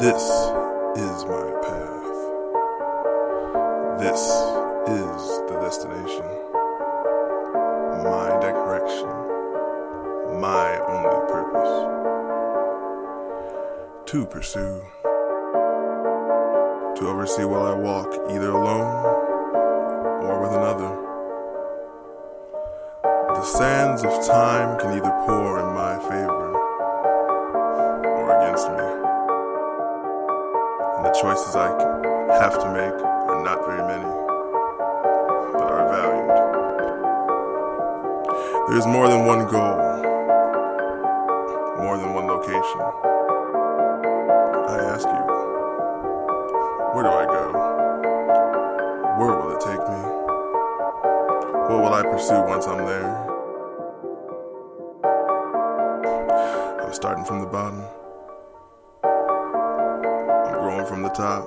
This is my path. This is the destination. My direction. My only purpose. To pursue. To oversee while I walk, either alone or with another. The sands of time can either pour in my favor or against me. And the choices I have to make are not very many, but are valued. There's more than one goal, more than one location. I ask you, where do I go? Where will it take me? What will I pursue once I'm there? I'm starting from the bottom. I'm growing from the top.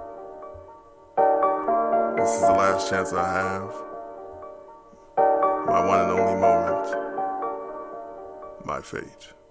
This is the last chance I have. My one and only moment. My fate.